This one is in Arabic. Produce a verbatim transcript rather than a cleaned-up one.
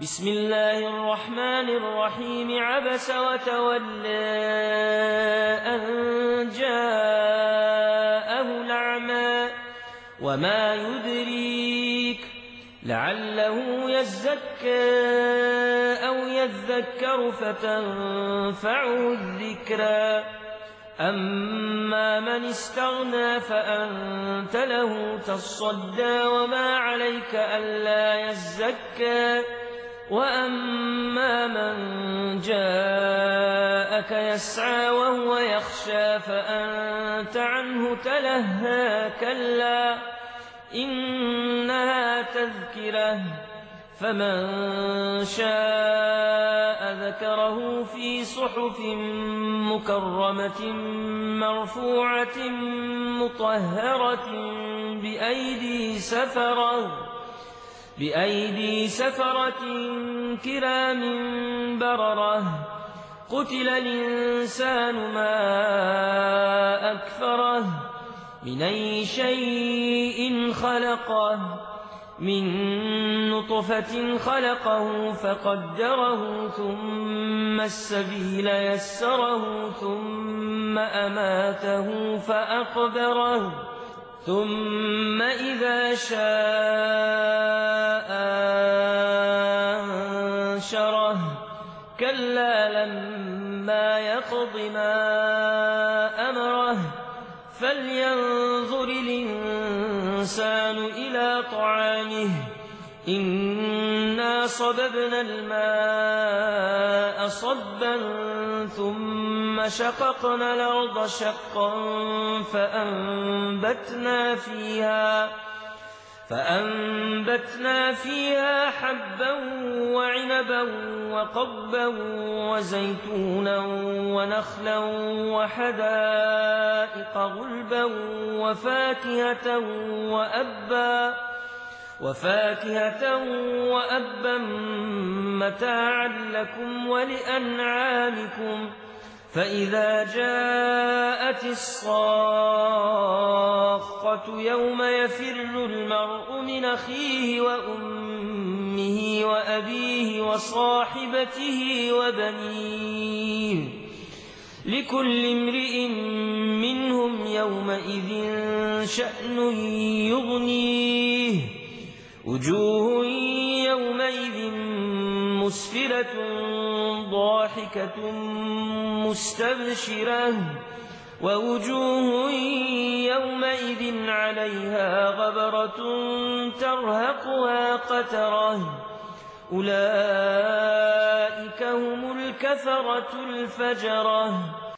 بسم الله الرحمن الرحيم عبس وتولى أن جاءه الأعمى وما يدريك لعله يزكى أو يذكر فتنفعه الذكرى أما من استغنى فأنت له تصدى وما عليك ألا يزكى وأما من جاءك يسعى وهو يخشى فأنت عنه تلهى كلا إنها تذكرة فمن شاء ذكره في صحف مكرمة مرفوعة مطهرة بأيدي سفرة بأيدي سفرة كرام بررة قتل الإنسان ما أكفره من أي شيء خلقه من نطفة خلقه فقدره ثم السبيل يسره ثم أماته فأقبره ثم إذا شاء أنشره كلا لما يقض ما أمره فلينظر الإنسان إلى طعامه إنا صببنا الماء صبا ثم شققنا الأرض شقا فأنبتنا فيها فأنبتنا فيها حبا وعنبا وقضبا وزيتونا ونخلا وحدائق غلبا وفاكهة وأبا وفاكهة وأبا متاعا لكم ولأنعامكم فإذا جاءت الصاخة يوم يفر المرء من أخيه وأمه وأبيه وصاحبته وبنيه لكل امرئ منهم يومئذ شأن يغنيه وجوه يومئذ مسفرة ضاحكة مستبشرة ووجوه يومئذ عليها غبرة ترهقها قترة أولئك هم الكفرة الفجرة.